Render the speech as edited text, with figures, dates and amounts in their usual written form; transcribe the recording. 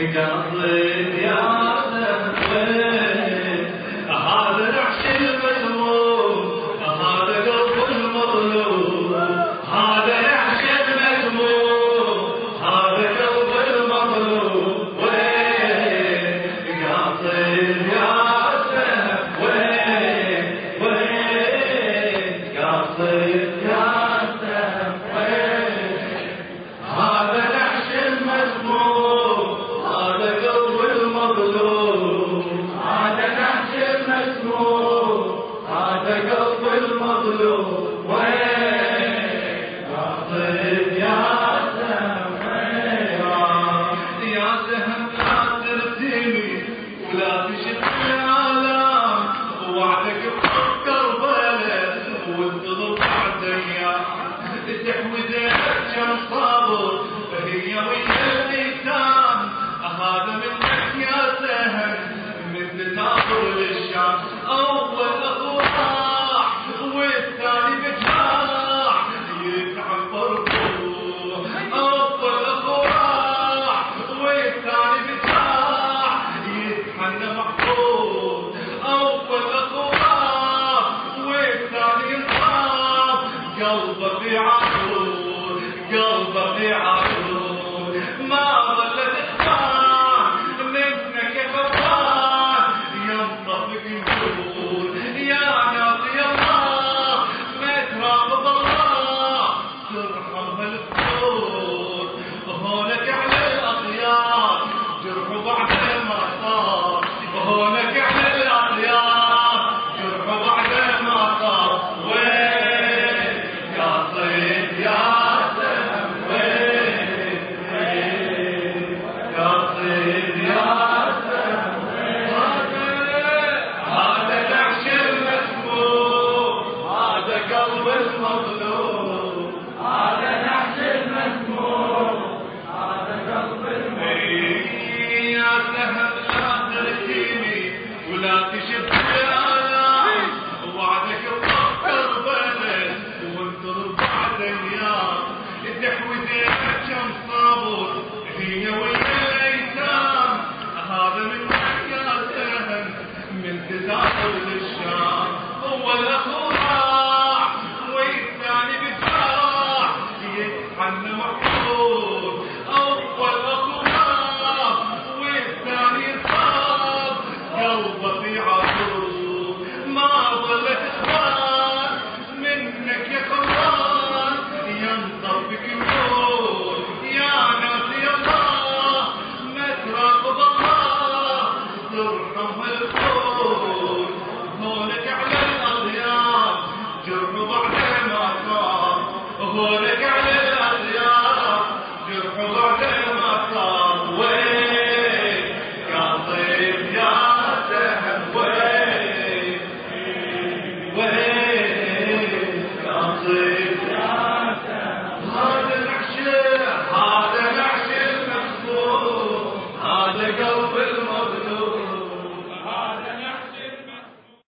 قصد يا سهوين هذا نعش المذموم هذا قلب المظلوم هذا نعش المذموم هذا قلب المظلوم وين قصد يا سهوين وين قصد يا سهوين هذا نعش المذموم هذا قلب المظلوم هذا نعش المذموم هذا قلب المظلوم وين قصد يا سهوين يا سهم لا ترتمي ولا تشد العالم وعدك بفكر بلد وانتظر بعد ايام تحوي كم صابر هي ويا الايتام هذا منك يا سهم من تتابر للشام اول اخو راح والثاني بجراح يتعب برضو اول اخو راح والثاني بجراح يتحنى محفوظ اول اخو راح والثاني ينصاب قلبه في عقول قلبه في عقول ما ظلت اخبار منك يا خبار ينطفق النور يا ناصي الله ما تراقب الله ترحم هالقصور هونك على الاطيار جرحوا بعد ما صار هونك على الاطيار جرحوا بعد ما صار وين قصد يا سهوين قصد يا سهوين هذا نعش المسموم هذا قلب المظلوم هذا نعش المسموم هذا قلب المظلوم يا سهم لا تركيني ولا تشد الآلام وعدك بفكر بلد وانتظر بعد ايام تحوي كم صابر هي ويا الايتام هذا منك يا سهم من تسافر للشام اول اخو راح والثاني بجراح يتحنى محفوظ اول اخو راح والثاني صاب قلبه في عقول ما ظلت اخبار منك يا خوان ينطفق النور